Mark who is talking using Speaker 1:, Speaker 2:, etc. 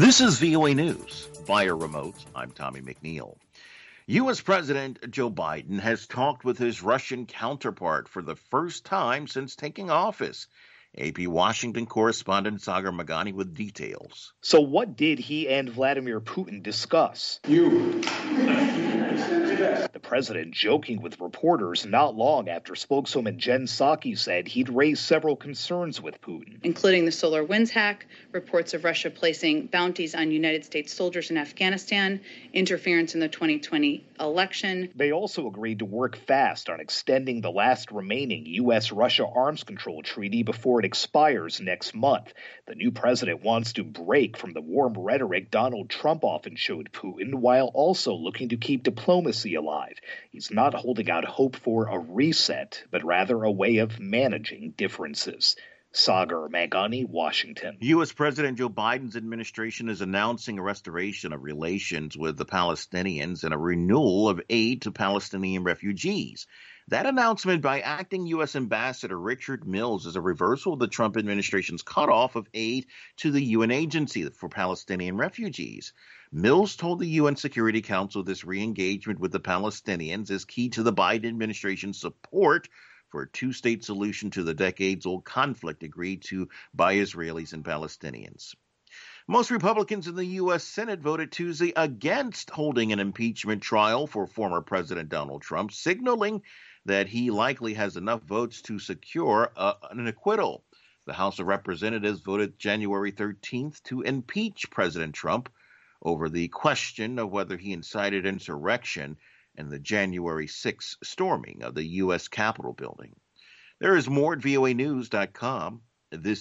Speaker 1: This is VOA News. Via remote, I'm Tommy McNeil. U.S. President Joe Biden has talked with his Russian counterpart for the first time since taking office. AP Washington correspondent Sagar Meghani with details.
Speaker 2: So what did he and Vladimir Putin discuss? The president joking with reporters not long after spokeswoman Jen Psaki said he'd raised several concerns with Putin,
Speaker 3: including the SolarWinds hack, reports of Russia placing bounties on United States soldiers in Afghanistan, interference in the 2020 election.
Speaker 2: They also agreed to work fast on extending the last remaining U.S.-Russia arms control treaty before it expires next month. The new president wants to break from the warm rhetoric Donald Trump often showed Putin, while also looking to keep diplomacy alive. He's not holding out hope for a reset, but rather a way of managing differences. Sagar Meghani, Washington.
Speaker 1: U.S. President Joe Biden's administration is announcing a restoration of relations with the Palestinians and a renewal of aid to Palestinian refugees. That announcement by acting U.S. Ambassador Richard Mills is a reversal of the Trump administration's cutoff of aid to the UN Agency for Palestinian Refugees. Mills told the UN Security Council this re-engagement with the Palestinians is key to the Biden administration's support for a two-state solution to the decades-old conflict agreed to by Israelis and Palestinians. Most Republicans in the U.S. Senate voted Tuesday against holding an impeachment trial for former President Donald Trump, signaling that he likely has enough votes to secure an acquittal. The House of Representatives voted January 13th to impeach President Trump over the question of whether he incited insurrection in the January 6th storming of the U.S. Capitol building. There is more at voanews.com. This